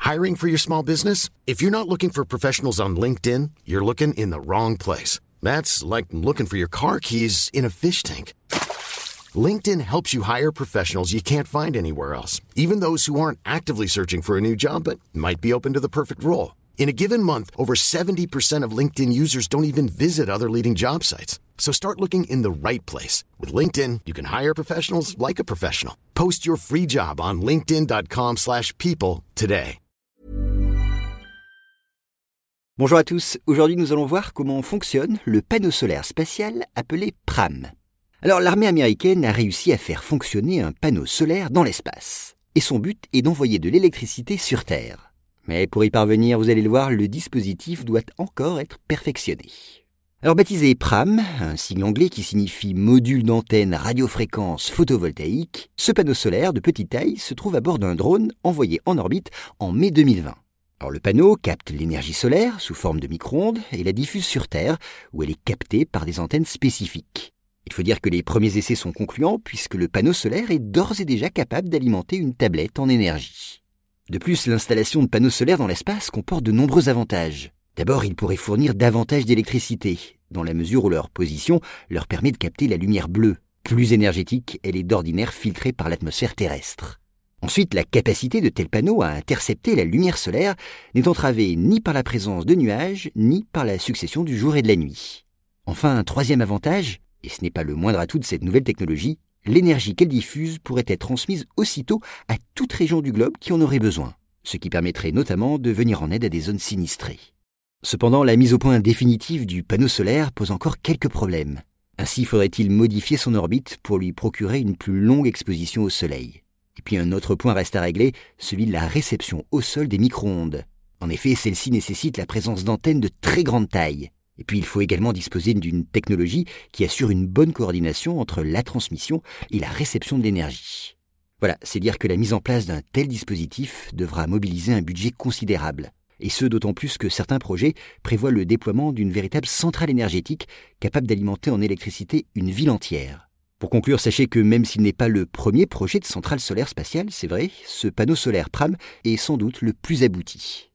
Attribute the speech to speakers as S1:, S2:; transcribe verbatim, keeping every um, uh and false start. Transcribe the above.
S1: Hiring for your small business? If you're not looking for professionals on LinkedIn, you're looking in the wrong place. That's like looking for your car keys in a fish tank. LinkedIn helps you hire professionals you can't find anywhere else, even those who aren't actively searching for a new job but might be open to the perfect role. In a given month, over seventy percent of LinkedIn users don't even visit other leading job sites. So start looking in the right place. With LinkedIn, you can hire professionals like a professional. Post your free job on linkedin.com slash people today.
S2: Bonjour à tous, aujourd'hui nous allons voir comment fonctionne le panneau solaire spatial appelé PRAM. Alors l'armée américaine a réussi à faire fonctionner un panneau solaire dans l'espace. Et son but est d'envoyer de l'électricité sur Terre. Mais pour y parvenir, vous allez le voir, le dispositif doit encore être perfectionné. Alors baptisé PRAM, un sigle anglais qui signifie module d'antenne radiofréquence photovoltaïque, ce panneau solaire de petite taille se trouve à bord d'un drone envoyé en orbite en mai deux mille vingt. Alors le panneau capte l'énergie solaire sous forme de micro-ondes et la diffuse sur Terre, où elle est captée par des antennes spécifiques. Il faut dire que les premiers essais sont concluants puisque le panneau solaire est d'ores et déjà capable d'alimenter une tablette en énergie. De plus, l'installation de panneaux solaires dans l'espace comporte de nombreux avantages. D'abord, ils pourraient fournir davantage d'électricité, dans la mesure où leur position leur permet de capter la lumière bleue. Plus énergétique, elle est d'ordinaire filtrée par l'atmosphère terrestre. Ensuite, la capacité de tels panneaux à intercepter la lumière solaire n'est entravée ni par la présence de nuages, ni par la succession du jour et de la nuit. Enfin, un troisième avantage, et ce n'est pas le moindre atout de cette nouvelle technologie, l'énergie qu'elle diffuse pourrait être transmise aussitôt à toute région du globe qui en aurait besoin, ce qui permettrait notamment de venir en aide à des zones sinistrées. Cependant, la mise au point définitive du panneau solaire pose encore quelques problèmes. Ainsi faudrait-il modifier son orbite pour lui procurer une plus longue exposition au soleil. Et puis un autre point reste à régler, celui de la réception au sol des micro-ondes. En effet, celle-ci nécessite la présence d'antennes de très grande taille. Et puis il faut également disposer d'une technologie qui assure une bonne coordination entre la transmission et la réception de l'énergie. Voilà, c'est dire que la mise en place d'un tel dispositif devra mobiliser un budget considérable. Et ce d'autant plus que certains projets prévoient le déploiement d'une véritable centrale énergétique capable d'alimenter en électricité une ville entière. Pour conclure, sachez que même s'il n'est pas le premier projet de centrale solaire spatiale, c'est vrai, ce panneau solaire PRAM est sans doute le plus abouti.